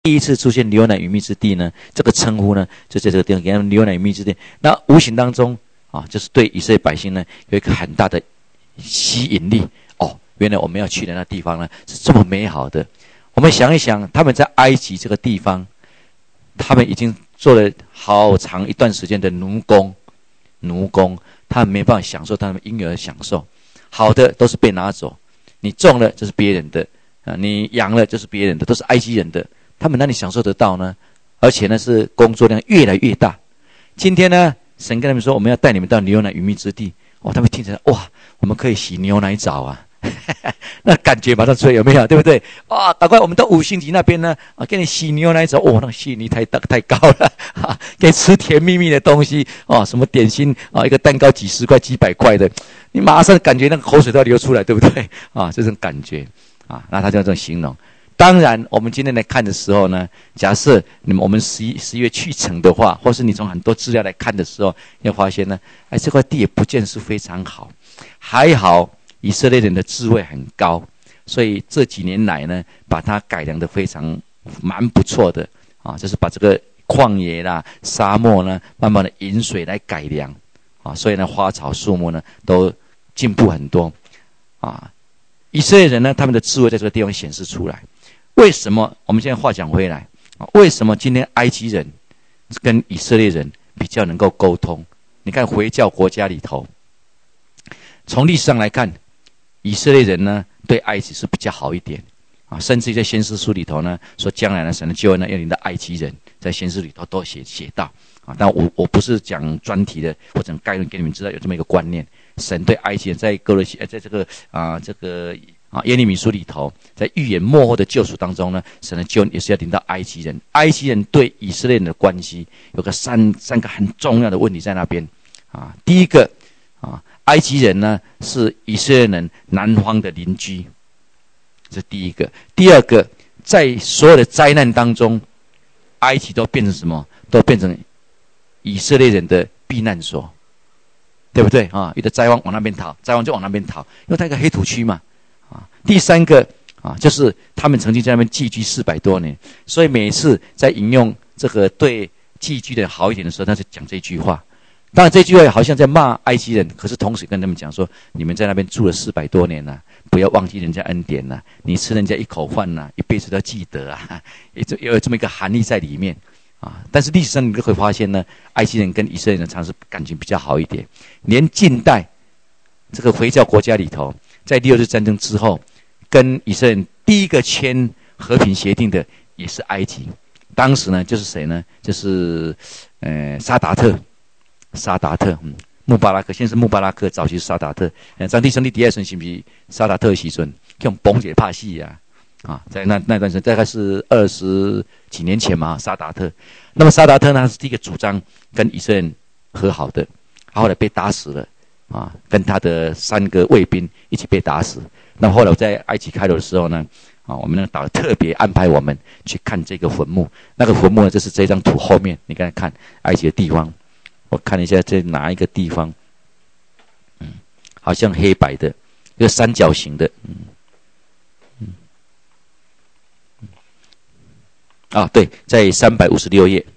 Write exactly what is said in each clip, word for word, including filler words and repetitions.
第一次出现牛奶与蜜之地呢，这个称呼呢，就在这个地方给他们牛奶与蜜之地。那无形当中啊，就是对以色列百姓呢有一个很大的吸引力哦。原来我们要去的那地方呢是这么美好的。我们想一想，他们在埃及这个地方，他们已经做了好长一段时间的奴工，奴工，他们没办法享受他们应有的享受，好的都是被拿走，你种了就是别人的啊，你养了就是别人的，都是埃及人的。他们哪里享受得到呢？而且呢，是工作量越来越大。今天呢，神跟他们说，我们要带你们到牛奶与蜜之地。哦，他们听起来，哇，我们可以洗牛奶澡啊，那感觉马上出来，有没有？对不对？啊，赶快我们到五星级那边呢，啊，给你洗牛奶澡。哦，那个吸引力太大太高了，啊，给你吃甜蜜蜜的东西，哦，什么点心啊，一个蛋糕几十块、几百块的，你马上感觉那个口水都要流出来，对不对？啊，这种感觉啊，那他就这种形容。当然，我们今天来看的时候呢，假设你们我们十一十一月去程的话，或是你从很多资料来看的时候，你会发现呢，哎，这块地也不见是非常好。还好以色列人的智慧很高，所以这几年来呢，把它改良的非常蛮不错的啊，就是把这个旷野啦、沙漠呢，慢慢的引水来改良啊，所以呢，花草树木呢都进步很多啊。以色列人呢，他们的智慧在这个地方显示出来。为什么我们现在话讲回来，为什么今天埃及人跟以色列人比较能够沟通？你看回教国家里头，从历史上来看，以色列人呢对埃及是比较好一点啊，甚至于在先知书里头呢说，将来呢神的救恩呢要领到埃及人，在先知里头都写写到啊。但我我不是讲专题的或者概论给你们知道有这么一个观念，神对埃及人在哥罗西在这个啊这个。啊，耶利米书里头，在预言末后的救赎当中呢，神的救恩也是要领到埃及人。埃及人对以色列人的关系有个三三个很重要的问题在那边啊。第一个啊，埃及人呢是以色列人南方的邻居，这是第一个。第二个，在所有的灾难当中，埃及都变成什么？都变成以色列人的避难所，对不对啊？有的灾荒往那边逃，灾荒就往那边逃，因为它一个黑土区嘛。啊，第三个啊，就是他们曾经在那边寄居四百多年，所以每一次在引用这个对寄居的好一点的时候，他就讲这句话。当然，这句话好像在骂埃及人，可是同时跟他们讲说：你们在那边住了四百多年了、啊，不要忘记人家恩典了、啊。你吃人家一口饭呐、啊，一辈子都要记得啊，也有这么一个含义在里面啊。但是历史上你就会发现呢，埃及人跟以色列人常常感情比较好一点，连近代这个回教国家里头。在六日战争之后，跟以色列人第一个签和平协定的也是埃及。当时呢，就是谁呢？就是呃沙达特，沙达特，嗯，穆巴拉克，先是穆巴拉克，早期是沙达特。呃，张弟兄弟第二顺是不是沙达特的时阵，用崩解帕西呀？啊，在那那段时间大概是二十几年前嘛，沙达特。那么沙达特呢，是第一个主张跟以色列人和好的，后来被打死了。啊，跟他的三个卫兵一起被打死。那后来我在埃及开罗的时候呢，啊，我们那个导特别安排我们去看这个坟墓。那个坟墓呢，就是这张图后面，你刚才看埃及的地方，我看一下在哪一个地方，嗯，好像黑白的，一个三角形的，嗯嗯嗯，啊，对，在三百五十六页。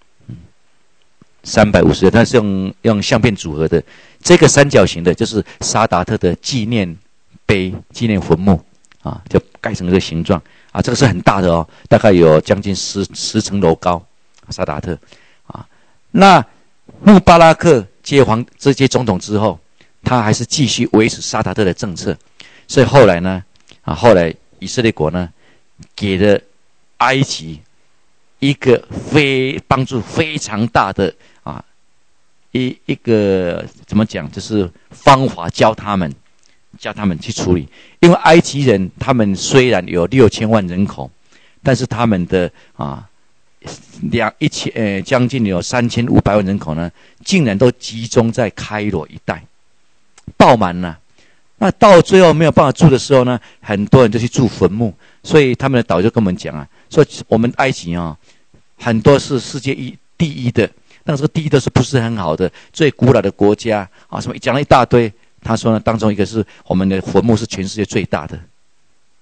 三百五十，它是用用相片组合的。这个三角形的，就是沙达特的纪念碑、纪念坟墓啊，就盖成这个形状啊。这个是很大的哦，大概有将近十十层楼高。沙达特啊，那穆巴拉克接皇这些总统之后，他还是继续维持沙达特的政策，所以后来呢，啊，后来以色列国呢，给了埃及一个非帮助非常大的。一一个怎么讲，就是方法教他们，教他们去处理。因为埃及人他们虽然有六千万人口，但是他们的啊两一千呃将近有三千五百万人口呢，竟然都集中在开罗一带，爆满了。那到最后没有办法住的时候呢，很多人就去住坟墓。所以他们的导就跟我们讲啊，说我们埃及啊，很多是世界一第一的。那这个第一都是不是很好的，最古老的国家啊，什么讲了一大堆。他说呢，当中一个是我们的坟墓是全世界最大的，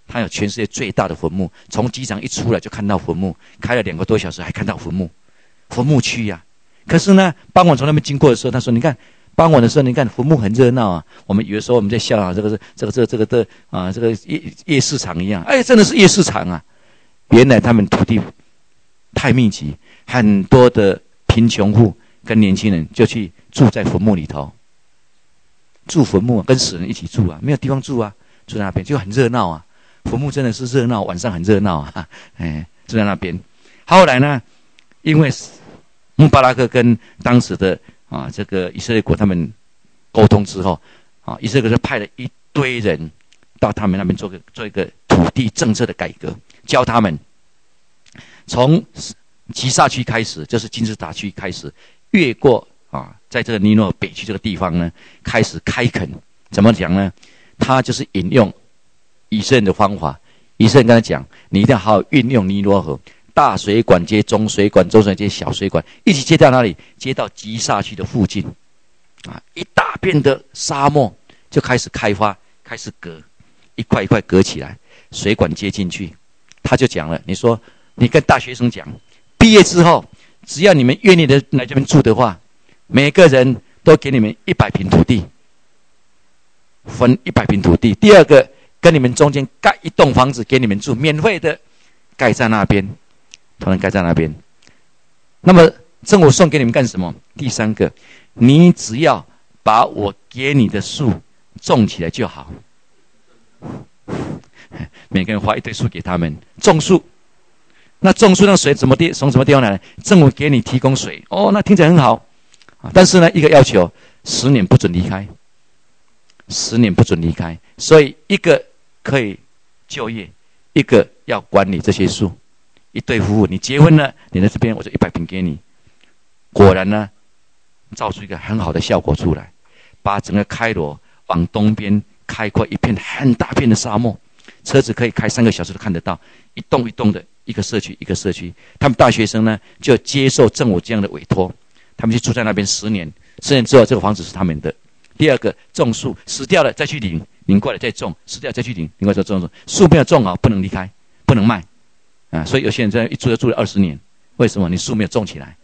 它有全世界最大的坟墓，从机场一出来就看到坟墓，开了两个多小时还看到坟墓，坟墓区呀、啊。可是呢，傍晚从那边经过的时候，他说：“你看，傍晚的时候，你看坟墓很热闹啊。”我们有的时候我们在笑啊，这个是这个这个这个的啊，这个夜夜市场一样，哎，真的是夜市场啊！原来他们土地太密集，很多的贫穷户跟年轻人就去住在坟墓里头，住坟墓跟死人一起住啊，没有地方住啊，住在那边就很热闹啊。坟墓真的是热闹，晚上很热闹啊，哎，住在那边。后来呢，因为穆巴拉克跟当时的啊这个以色列国他们沟通之后，啊，以色列国就派了一堆人到他们那边做个做一个土地政策的改革，教他们从吉萨区开始，就是金字塔区开始，越过啊，在这个尼罗北区这个地方呢，开始开垦。怎么讲呢？他就是引用以色列人的方法。以色列人跟他讲，你一定要好好运用尼罗河，大水管接中水管，中水管接小水管，一起接到哪里？接到吉萨区的附近，啊，一大片的沙漠就开始开发，开始隔，一块一块隔起来，水管接进去。他就讲了，你说你跟大学生讲，毕业之后，只要你们愿意的来这边住的话，每个人都给你们一百坪土地，分一百坪土地。第二个，跟你们中间盖一栋房子给你们住，免费的，盖在那边，同样盖在那边。那么政府送给你们干什么？第三个，你只要把我给你的树种起来就好。每个人花一堆树给他们种树，那种树那水怎么地从什么地方来？政府给你提供水，哦，那听起来很好，但是呢，一个要求，十年不准离开，十年不准离开。所以一个可以就业，一个要管理这些树。一对夫妇，你结婚了，你在这边我就一百坪给你。果然呢，造出一个很好的效果出来，把整个开罗往东边开阔一片很大片的沙漠，车子可以开三个小时都看得到，一栋一栋的，一个社区一个社区。他们大学生呢就接受政府这样的委托，他们就住在那边十年，十年之后这个房子是他们的。第二个，种树，死掉了再去领，领过来再种，死掉再去领，领过来再种种，树没有种好不能离开，不能卖啊。所以有些人在一住就住了二十年，为什么？你树没有种起来。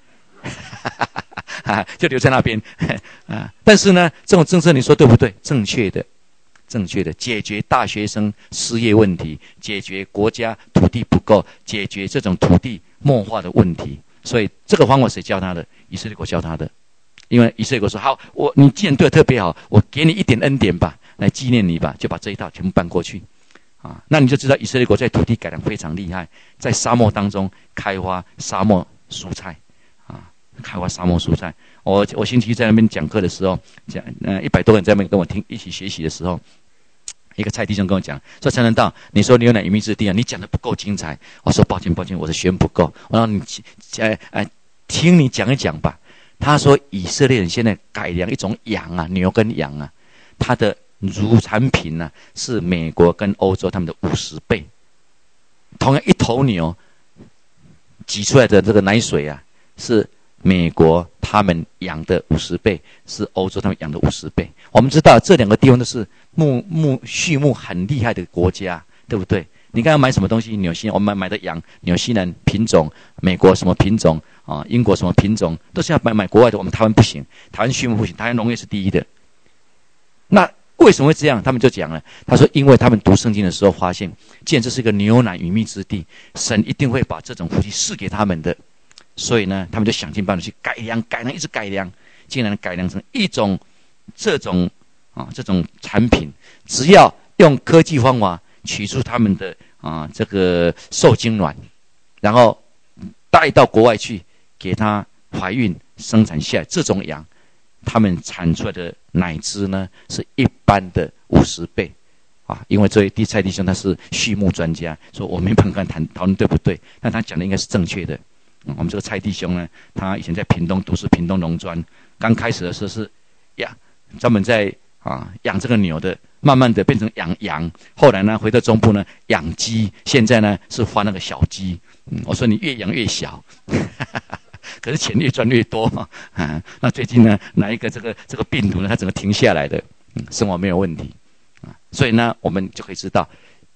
就留在那边啊！但是呢，这种政策你说对不对？正确的，正确的，解决大学生失业问题，解决国家土地不够，解决这种土地漠化的问题。所以这个方法谁教他的？以色列国教他的。因为以色列国说：“好，我你既然对我特别好，我给你一点恩典吧，来纪念你吧。”就把这一套全部搬过去啊！那你就知道以色列国在土地改良非常厉害，在沙漠当中开发沙漠蔬菜。开发沙漠蔬菜，我我星期一在那边讲课的时候，讲呃一百多个人在那边跟我听一起学习的时候，一个蔡弟兄跟我讲说：“陈仁道，你说牛奶与蜜之地啊，你讲的不够精彩。”我说：“抱歉抱歉，我的学问不够。”我让你呃呃听你讲一讲吧。他说以色列人现在改良一种羊啊，牛跟羊啊，它的乳产品呢、啊、是美国跟欧洲他们的五十倍。同样一头牛挤出来的这个奶水啊，是美国他们养的五十倍，是欧洲他们养的五十倍。我们知道这两个地方都是牧牧畜牧很厉害的国家，对不对？你看要买什么东西，纽西兰我们买的羊，纽西兰品种，美国什么品种啊，英国什么品种，都是要买买国外的。我们台湾不行，台湾畜牧不行，台湾农业是第一的。那为什么会这样？他们就讲了，他说，因为他们读圣经的时候发现，既然这是一个牛奶与蜜之地，神一定会把这种福气赐给他们的。所以呢，他们就想尽办法去改良，改良一直改良，竟然改良成一种这种啊这种产品，只要用科技方法取出他们的啊这个受精卵，然后带到国外去，给它怀孕生产下来，这种羊，他们产出来的奶汁呢是一般的五十倍。啊，因为这位第蔡弟兄他是畜牧专家，说我没办法谈讨论对不对，但他讲的应该是正确的。我们这个蔡弟兄呢，他以前在屏东读是屏东农专，刚开始的时候是呀，专门在啊养这个牛的，慢慢的变成养羊，后来呢回到中部呢养鸡，现在呢是发那个小鸡。嗯，我说你越养越小，可是钱越赚越多啊。那最近呢，哪一个这个这个病毒呢，它整个停下来的，嗯，生活没有问题啊。所以呢，我们就可以知道，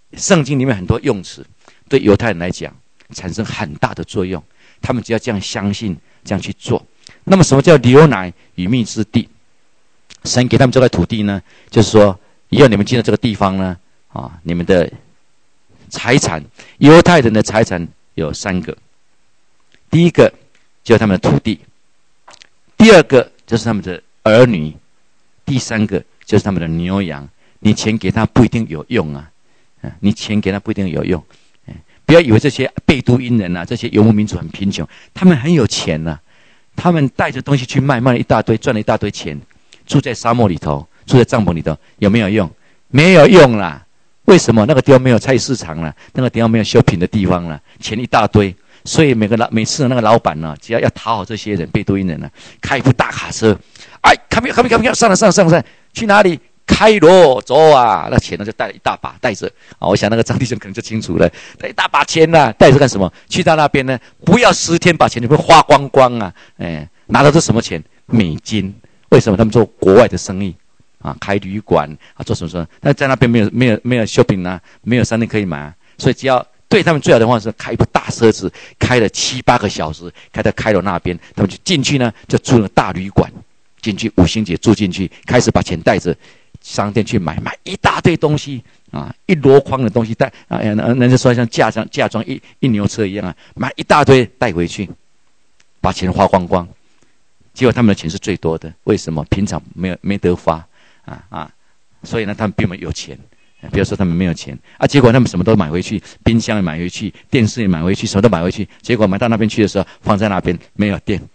圣经里面很多用词，对犹太人来讲产生很大的作用。他们只要这样相信，这样去做。那么，什么叫流奶与蜜之地？神给他们这块土地呢，就是说，以后你们进到这个地方呢，啊，你们的财产，犹太人的财产有三个。第一个就是他们的土地，第二个就是他们的儿女，第三个就是他们的牛羊。你钱给他不一定有用啊，你钱给他不一定有用。不要以为这些贝都因人啊，这些游牧民族很贫穷，他们很有钱呐、啊。他们带着东西去卖，卖了一大堆，赚了一大堆钱，住在沙漠里头，住在帐篷里头，有没有用？没有用啦。为什么？那个地方没有菜市场啦，那个地方没有修品的地方啦，钱一大堆。所以每个老每次那个老板呢、啊，只要要讨好这些人，贝都因人呢、啊，开一部大卡车，哎，看不看不看不看，上了上了上了上了，去哪里？开罗走啊，那钱呢就带了一大把，带着啊。我想那个张弟兄可能就清楚了，带一大把钱呐、啊，带着干什么？去到那边呢，不要十天把钱全部花光光啊！哎，拿到这什么钱？美金。为什么他们做国外的生意啊？开旅馆啊，做什么什么？但在那边没有没有没有 shopping 啊，没有商店可以买、啊，所以只要对他们最好的方式，开一部大车子，开了七八个小时，开到开罗那边，他们就进去呢，就住了大旅馆，进去五星级住进去，开始把钱带着。商店去买，买一大堆东西啊，一箩筐的东西带啊，人家说像嫁妆嫁妆一一牛车一样啊，买一大堆带回去，把钱花光光。结果他们的钱是最多的，为什么？平常没有没得花啊啊，所以呢，他们比我们有钱。不要说他们没有钱啊，结果他们什么都买回去，冰箱也买回去，电视也买回去，什么都买回去。结果买到那边去的时候，放在那边没有电。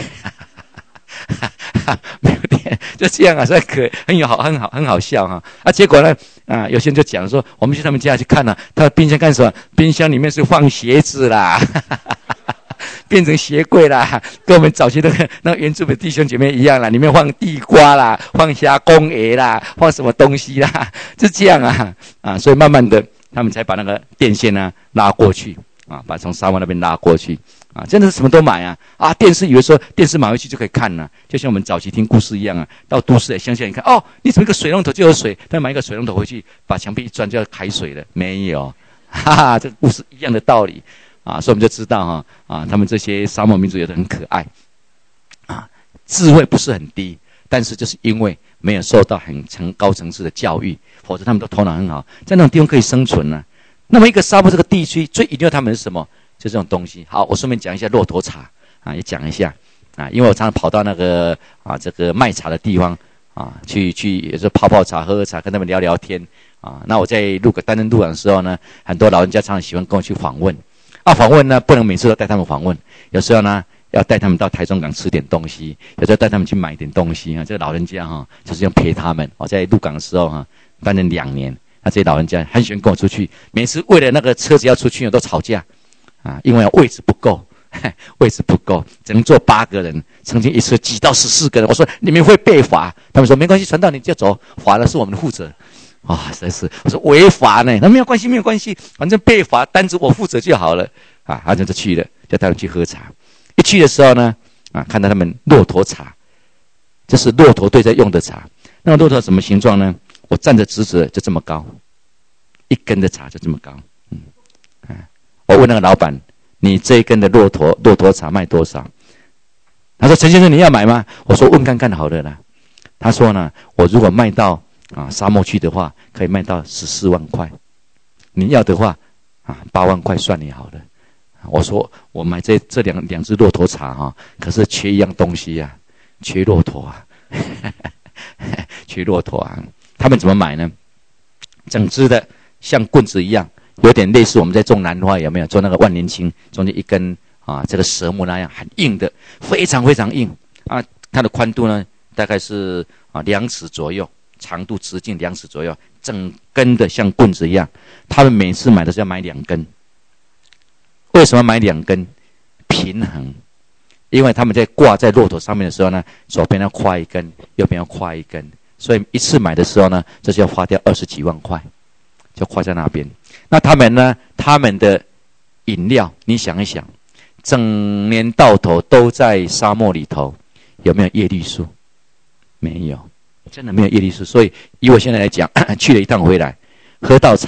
没有电，就这样啊，所以可很有好，很好，很好笑哈、啊。啊，结果呢，啊，有些人就讲说，我们去他们家去看了、啊，他的冰箱干什么？冰箱里面是放鞋子啦，变成鞋柜啦，跟我们早期那个那个原住民弟兄姐妹一样啦，里面放地瓜啦，放虾公鹅啦，放什么东西啦，就这样啊啊，所以慢慢的，他们才把那个电线呢拉过去啊，把从沙漠那边拉过去。啊，真的是什么都买啊！啊，电视以为说电视买回去就可以看了、啊，就像我们早期听故事一样啊。到都市来乡下你看，哦，你怎么一个水龙头就有水？但买一个水龙头回去，把墙壁一钻就要开水了，没有，哈哈，这个故事一样的道理啊。所以我们就知道哈啊，他们这些沙漠民族有的很可爱啊，智慧不是很低，但是就是因为没有受到很层高层次的教育，否则他们都头脑很好，在那种地方可以生存呢、啊。那么一个沙漠这个地区最引诱他们是什么？就这种东西。好，我顺便讲一下骆驼茶啊，也讲一下啊，因为我常常跑到那个啊这个卖茶的地方啊，去去也是泡泡茶、喝喝茶，跟他们聊聊天啊。那我在路担任路长的时候呢，很多老人家常常喜欢跟我去访问啊，访问呢不能每次都带他们访问，有时候呢要带他们到台中港吃点东西，有时候带他们去买点东西啊。这个老人家哈、啊，就是要陪他们。我在鹿港的时候哈、啊，担任两年，那这些老人家很喜欢跟我出去，每次为了那个车子要出去都吵架。啊，因为位置不够，位置不够，只能坐八个人。曾经一次挤到十四个人，我说你们会被罚，他们说没关系，传道你就走，罚的是我们的负责。啊、哦，实在是，我说违法呢，那没有关系，没有关系，反正被罚单子我负责就好了。啊，他就去了，就带他们去喝茶。一去的时候呢，啊，看到他们骆驼茶，这是骆驼队在用的茶。那个骆驼什么形状呢？我站着直直就这么高，一根的茶就这么高。嗯，啊。我问那个老板：“你这一根的骆驼骆驼茶卖多少？”他说：“陈先生，你要买吗？”我说：“问看看好了啦。”他说呢：“我如果卖到啊沙漠去的话，可以卖到十四万块。你要的话啊，八万块算你好了。”我说：“我买这这两两只骆驼茶哈、啊，可是缺一样东西呀、啊，缺骆驼啊，缺骆驼啊。他们怎么买呢？整只的，像棍子一样。”有点类似我们在种兰花，有没有做那个万年青，中间一根啊，这个蛇木那样很硬的，非常非常硬啊。它的宽度呢，大概是啊两尺左右，长度直径两尺左右，整根的像棍子一样。他们每次买的是要买两根，为什么买两根？平衡，因为他们在挂在骆驼上面的时候呢，左边要跨一根，右边要跨一根，所以一次买的时候呢，这就要花掉二十几万块，就跨在那边。那他们呢？他们的饮料，你想一想，整年到头都在沙漠里头，有没有叶绿素？没有，真的没有叶绿素。所以以我现在来讲，去了一趟回来，喝到茶，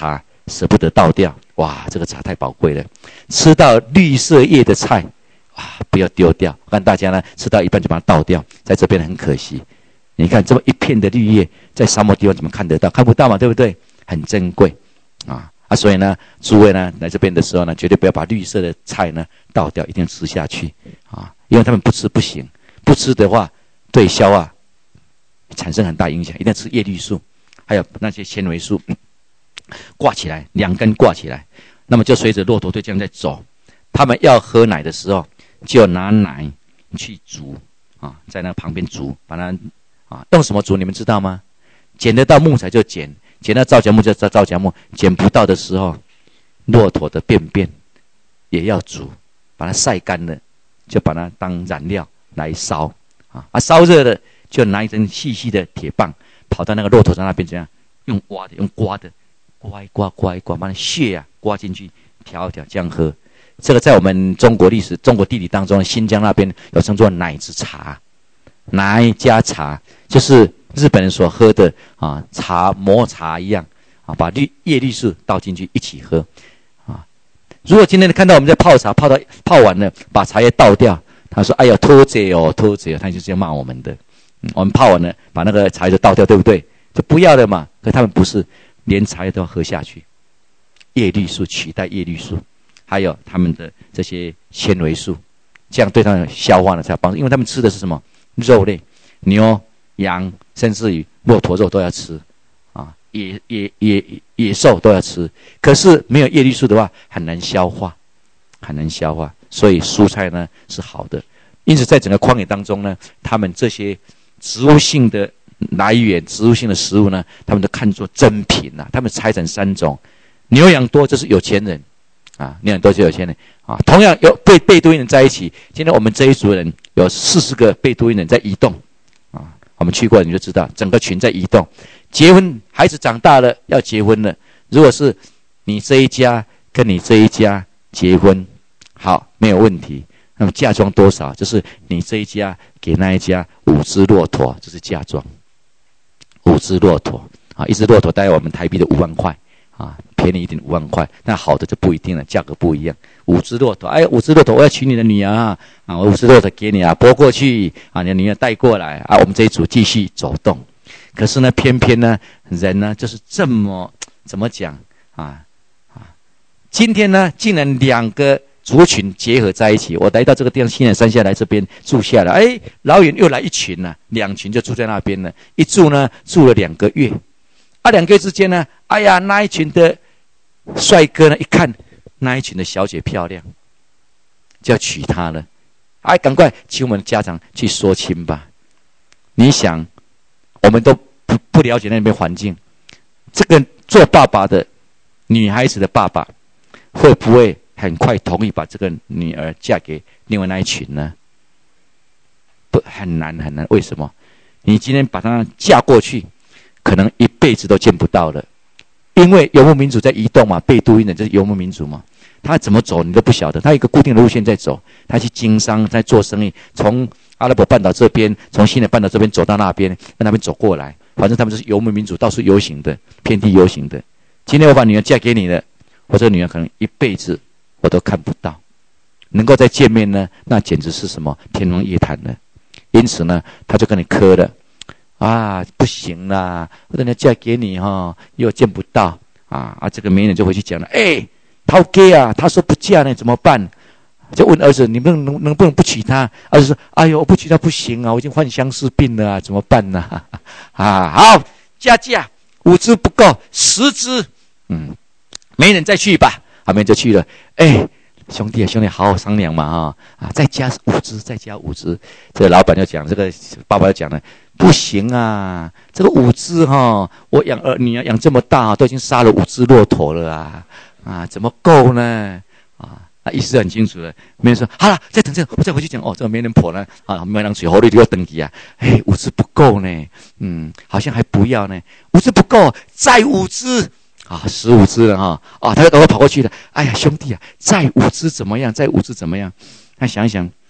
舍不得倒掉。哇，这个茶太宝贵了。吃到绿色叶的菜，哇，不要丢掉。我看大家呢，吃到一半就把它倒掉，在这边很可惜。你看这么一片的绿叶，在沙漠地方怎么看得到？看不到嘛，对不对？很珍贵啊啊！所以呢，诸位呢来这边的时候呢，绝对不要把绿色的菜呢倒掉，一定要吃下去啊！因为他们不吃不行，不吃的话对消化产生很大影响。一定要吃叶绿素，还有那些纤维素。挂起来，两根挂起来，那么就随着骆驼队这样在走。他们要喝奶的时候，就拿奶去煮啊，在那旁边煮，把它啊用什么煮？你们知道吗？捡得到木材就捡，捡到皂荚木就造皂荚木，捡不到的时候，骆驼的便便也要煮，把它晒干了，就把它当燃料来烧啊。啊，烧热了，就拿一根细细的铁棒，跑到那个骆驼在那边怎样？用挖的，用刮的。刮一刮，刮一刮，把那血啊刮进去，调一调，这样喝。这个在我们中国历史、中国地理当中，新疆那边有称作奶之茶，奶加茶，就是日本人所喝的啊茶磨茶一样啊，把绿叶绿素倒进去一起喝啊。如果今天看到我们在泡茶，泡到泡完了，把茶叶倒掉，他说：“哎呀，偷贼哦，偷贼哦！”他就这样骂我们的。嗯，我们泡完了，把那个茶叶就倒掉，对不对？就不要了嘛。可他们不是。连茶叶都要喝下去，叶绿素取代叶绿素，还有他们的这些纤维素，这样对他们消化呢才有帮助。因为他们吃的是什么肉类，牛、羊，甚至于骆驼肉都要吃啊，野野野野兽都要吃。可是没有叶绿素的话，很难消化，很难消化。所以蔬菜呢是好的。因此，在整个旷野当中呢，他们这些植物性的。来源植物性的食物呢，他们都看作珍品啊。他们拆成三种，牛羊多就是有钱人啊，牛羊多就是有钱人啊。同样有贝贝都因人在一起，今天我们这一族人有四十个贝都因人在移动啊。我们去过你就知道，整个群在移动。结婚，孩子长大了要结婚了。如果是你这一家跟你这一家结婚，好没有问题。那么嫁妆多少？就是你这一家给那一家五只骆驼，这是嫁妆。五只骆驼啊，一只骆驼大概我们台币的五万块啊，便宜一点五万块，那好的就不一定了，价格不一样。五只骆驼，哎，五只骆驼，我要娶你的女儿啊！啊，我五只骆驼给你啊，拨过去啊，你的女儿带过来啊，我们这一组继续走动。可是呢，偏偏呢，人呢就是这么怎么讲啊啊？今天呢，竟然两个族群结合在一起。我来到这个地方，西南山下来这边住下来，哎，老远又来一群呢、啊，两群就住在那边了。一住呢，住了两个月。啊，两个月之间呢，哎呀，那一群的帅哥呢，一看那一群的小姐漂亮，就要娶她了。哎，赶快请我们的家长去说亲吧。你想，我们都不不了解那边环境，这个做爸爸的女孩子的爸爸会不会很快同意把这个女儿嫁给另外那一群呢？不，很难很难。为什么？你今天把她嫁过去，可能一辈子都见不到了。因为游牧民族在移动嘛，贝都因人就是游牧民族嘛，他怎么走你都不晓得，他有一个固定的路线在走，他去经商，在做生意，从阿拉伯半岛这边，从西南半岛这边走到那边，在那边走过来，反正他们是游牧民族，到处游行的，遍地游行的。今天我把女儿嫁给你了，我这个女儿可能一辈子我都看不到，能够再见面呢，那简直是什么天方夜谭了。因此呢，他就跟你磕了，啊，不行啦，我等下嫁给你哈、哦，又见不到啊啊！这个媒人就回去讲了，哎，涛哥啊，他说不嫁呢，怎么办？就问儿子，你们能能不能不娶她？儿子说，哎呦，我不娶她不行啊，我已经患相思病了啊，怎么办呢、啊？啊，好，嫁嫁，五只不够，十只，嗯，媒人再去吧，啊，媒人就去了，哎。兄弟啊，兄弟，好好商量嘛啊啊！再加五只，再加五只。这个老板就讲，这个爸爸就讲了，不行啊，这个五只哈、哦，我养儿女儿养这么大，都已经杀了五只骆驼了啊啊，怎么够呢？啊，啊，意思很清楚了。媒人说，好了，再等这个，我再回去讲哦，这个媒人婆呢啊，媒人水喉里就要登记啊，哎，五只不够呢，嗯，好像还不要呢，五只不够，再五只。啊，十五只了哈！啊，他就赶快跑过去了。哎呀，兄弟啊，再五只怎么样？再五只怎么样？他想一想，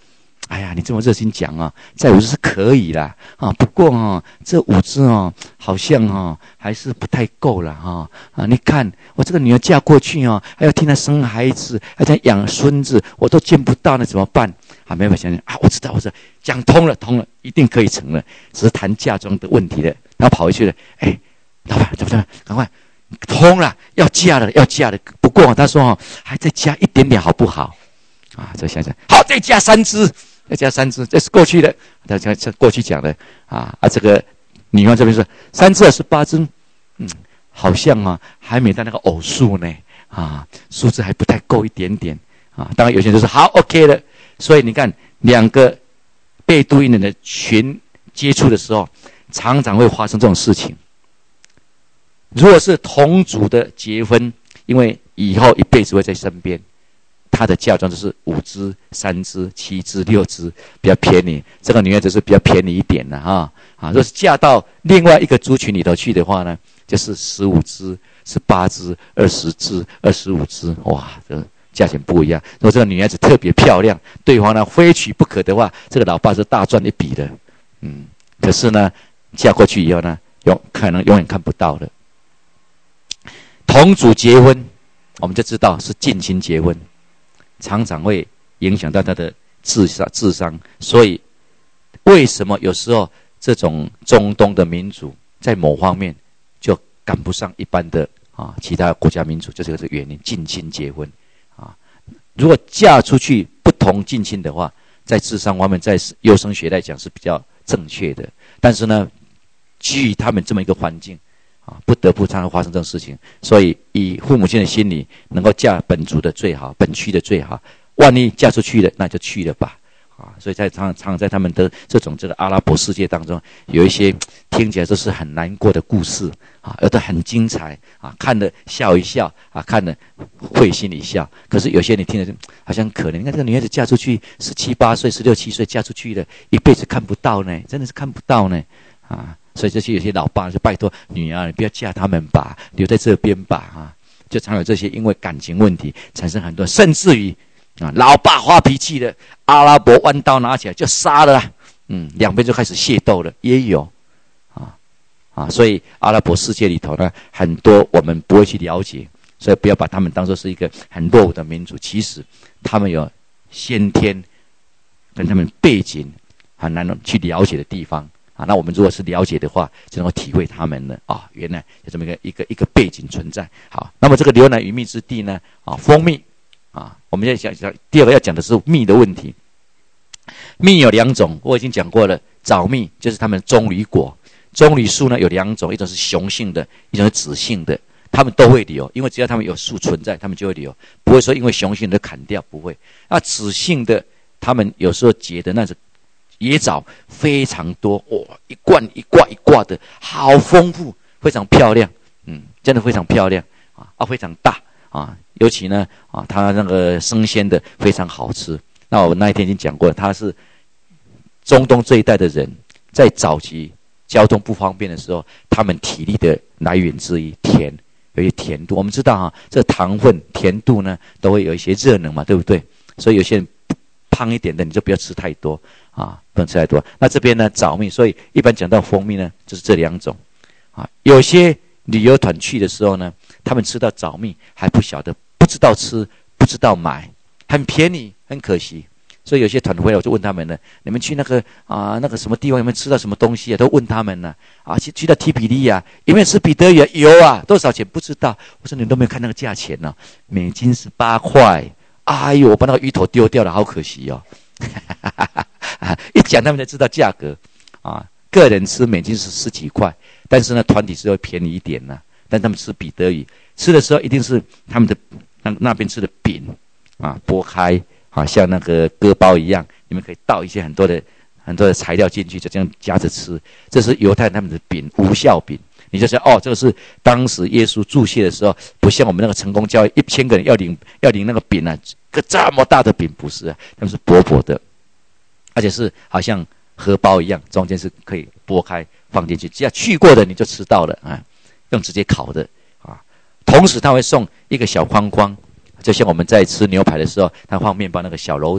哎呀，你这么热心讲啊，再五只是可以啦啊，不过啊，这五只哦，好像哦还是不太够了哈啊！你看我这个女儿嫁过去哦，还要替她生孩子，还要养孙子，我都见不到，那怎么办？啊，没办法想想啊，我知道，我知道，讲通了，通了，一定可以成了，只是谈嫁妆的问题了。然后跑回去了，哎，老板怎么怎么，赶快通了，要嫁了，要嫁了。不过他说哦，还再加一点点好不好？啊，再想想，好，再加三只，再加三只，这是过去的，他这这过去讲的啊啊，这个女方这边说三只二十八只，嗯，好像啊还没到那个偶数呢，啊，数字还不太够一点点啊。当然有些人就说好 ，OK 了。所以你看，两个贝都因人的群接触的时候，常常会发生这种事情。如果是同族的结婚，因为以后一辈子会在身边，他的嫁妆就是五只、三只、七只、六只，比较便宜。这个女孩子是比较便宜一点的哈啊。如果是嫁到另外一个族群里头去的话呢，就是十五只、十八只、二十只、二十五只，哇，这价钱不一样。如果这个女孩子特别漂亮，对方呢非娶不可的话，这个老爸是大赚一笔的。嗯，可是呢，嫁过去以后呢，永可能永远看不到了。同族结婚，我们就知道是近亲结婚，常常会影响到他的智商智商。所以，为什么有时候这种中东的民族在某方面就赶不上一般的啊其他国家民族，就是这个原因，近亲结婚啊。如果嫁出去不同近亲的话，在智商方面，在优生学来讲是比较正确的。但是呢，基于他们这么一个环境。啊，不得不常常发生这种事情，所以以父母亲的心理，能够嫁本族的最好，本区的最好。万一嫁出去了，那就去了吧。啊，所以在常常在他们的这种这个阿拉伯世界当中，有一些听起来都是很难过的故事啊，有的很精彩啊，看了笑一笑啊，看了会心一笑。可是有些你听着好像可怜，你看这个女孩子嫁出去，十七八岁、十六七岁嫁出去了，一辈子看不到呢，真的是看不到呢，啊。所以这些有些老爸就拜托女儿，你不要嫁他们吧，留在这边吧啊！就常有这些因为感情问题产生很多，甚至于啊，老爸发脾气了，阿拉伯弯刀拿起来就杀了啦，嗯，两边就开始械斗了，也有啊啊！所以阿拉伯世界里头呢，很多我们不会去了解，所以不要把他们当作是一个很落伍的民族，其实他们有先天跟他们背景很难去了解的地方。啊，那我们如果是了解的话，就能够体会他们了啊。原来有这么一个一个一个背景存在。好，那么这个牛奶与蜜之地呢？啊，蜂蜜啊，我们现在讲讲第二个要讲的是蜜的问题。蜜有两种，我已经讲过了。枣蜜就是他们棕榈果，棕榈树呢有两种，一种是雄性的，一种是雌性的，他们都会留，因为只要他们有树存在，他们就会留，不会说因为雄性的砍掉，不会。那雌性的，他们有时候结的那是。野枣非常多，哇，一罐一挂一挂的，好丰富，非常漂亮，嗯，真的非常漂亮啊，啊，非常大啊，尤其呢啊，它那个生鲜的非常好吃。那我那一天已经讲过了，它是中东这一带的人在早期交通不方便的时候，他们体力的来源之一，甜，有一些甜度。我们知道啊，这糖分、甜度呢，都会有一些热能嘛，对不对？所以有些人胖一点的，你就不要吃太多。啊，不能吃太多。那这边呢，枣蜜，所以一般讲到蜂蜜呢，就是这两种。啊，有些旅游团去的时候呢，他们吃到枣蜜还不晓得，不知道吃，不知道买，很便宜，很可惜。所以有些团回来，我就问他们呢，你们去那个啊那个什么地方有没有吃到什么东西啊？都问他们呢。啊，去去到提比利亚有没有吃彼得鱼啊？有啊，多少钱不知道。我说你都没有看那个价钱呢、啊，美金是八块。哎呦，我把那个鱼头丢掉了，好可惜哦。一讲他们才知道价格啊，个人吃美金是十几块，但是呢团体是会便宜一点呢、啊。但他们吃彼得鱼，吃的时候一定是他们的那那边吃的饼啊，剥开啊，像那个割包一样，你们可以倒一些很多的很多的材料进去，就这样夹着吃。这是犹太人他们的饼，无酵饼。你就说哦，这个是当时耶稣祝谢的时候，不像我们那个成功教育，一千个人要领要领那个饼啊，个这么大的饼不是啊，他们是薄薄的。而且是好像荷包一样，中间是可以剥开放进去，只要去过的你就吃到了啊，用直接烤的啊。同时他会送一个小框框，就像我们在吃牛排的时候，他放面包那个小篓子，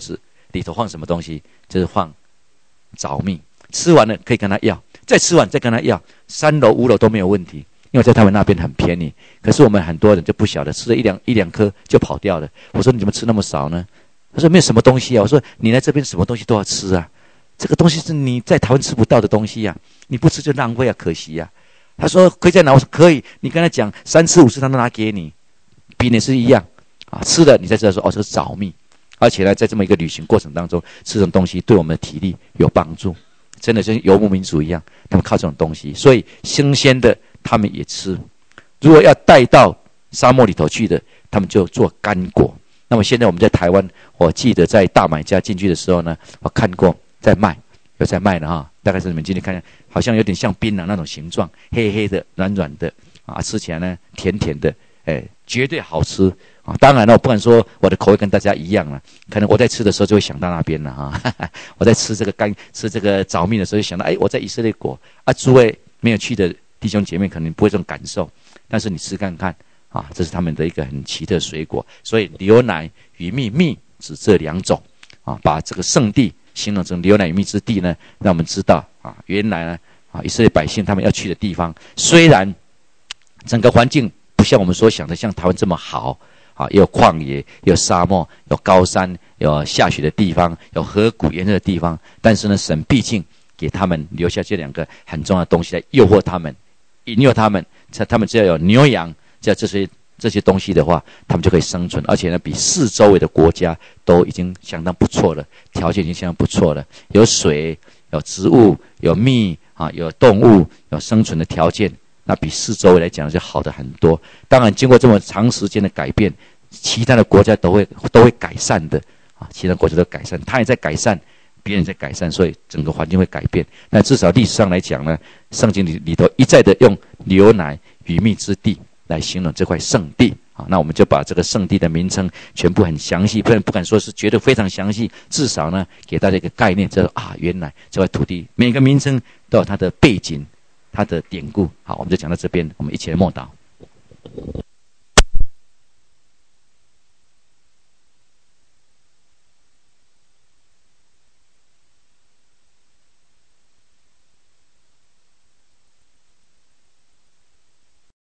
里头放什么东西？就是放枣蜜。吃完了可以跟他要，再吃完再跟他要，三楼五楼都没有问题。因为在他们那边很便宜，可是我们很多人就不晓得，吃了一两一两颗就跑掉了。我说你怎么吃那么少呢？他说没有什么东西啊。我说你来这边什么东西都要吃啊，这个东西是你在台湾吃不到的东西啊，你不吃就浪费啊，可惜啊。他说可以在哪？我说可以，你跟他讲三次五次他都拿给你，比你是一样啊。吃了你才知道说哦，这是枣蜜，而且呢，在这么一个旅行过程当中，吃这种东西对我们的体力有帮助，真的像游牧民族一样，他们靠这种东西，所以新鲜的他们也吃。如果要带到沙漠里头去的，他们就做干果。那么现在我们在台湾，我记得在大买家进去的时候呢，我看过在卖，有在卖的哈，大概是你们进去看看，好像有点像槟榔那种形状，黑黑的、软软的啊，吃起来呢甜甜的，哎，绝对好吃啊！当然了，我不敢说我的口味跟大家一样了，可能我在吃的时候就会想到那边了哈。我在吃这个干、吃这个枣蜜的时候，就想到，哎，我在以色列国啊。诸位没有去的弟兄姐妹，可能不会这种感受，但是你吃看看啊，这是他们的一个很奇特的水果。所以牛奶与蜜，蜜指这两种啊，把这个圣地形容成牛奶与蜜之地呢，让我们知道啊，原来呢啊，以色列百姓他们要去的地方，虽然整个环境不像我们所想的像台湾这么好啊，有旷野，有沙漠，有高山，有下雪的地方，有河谷炎热的地方，但是呢，神毕竟给他们留下这两个很重要的东西来诱惑他们，引诱他们，他们只要有牛羊，只要这些这些东西的话，他们就可以生存，而且呢，比四周围的国家都已经相当不错了，条件已经相当不错了，有水，有植物，有蜜啊，有动物，有生存的条件。那比四周围来讲就好的很多。当然，经过这么长时间的改变，其他的国家都会都会改善的啊，其他国家都改善，他也在改善，别人在改善，所以整个环境会改变。那至少历史上来讲呢，圣经里里头一再的用牛奶与蜜之地来形容这块圣地啊。那我们就把这个圣地的名称全部很详细，不然不敢说是绝对非常详细，至少呢给大家一个概念，知道啊，原来这块土地每个名称都有它的背景。它的典故。好，我们就讲到这边，我们一起来默祷。